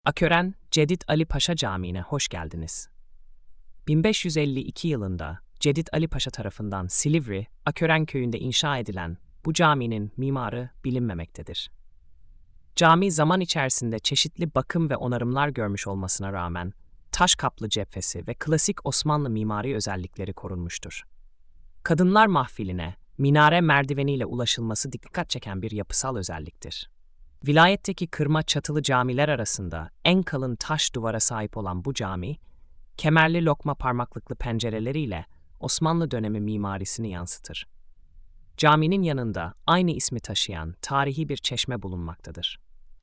Akören Cedid Ali Paşa Camii'ne hoş geldiniz. 1552 yılında Cedid Ali Paşa tarafından Silivri, Akören köyünde inşa edilen bu caminin mimarı bilinmemektedir. Cami zaman içerisinde çeşitli bakım ve onarımlar görmüş olmasına rağmen taş kaplı cephesi ve klasik Osmanlı mimari özellikleri korunmuştur. Kadınlar mahfiline minare merdiveniyle ulaşılması dikkat çeken bir yapısal özelliktir. Vilayetteki kırma çatılı camiler arasında en kalın taş duvara sahip olan bu cami, kemerli lokma parmaklıklı pencereleriyle Osmanlı dönemi mimarisini yansıtır. Caminin yanında aynı ismi taşıyan tarihi bir çeşme bulunmaktadır.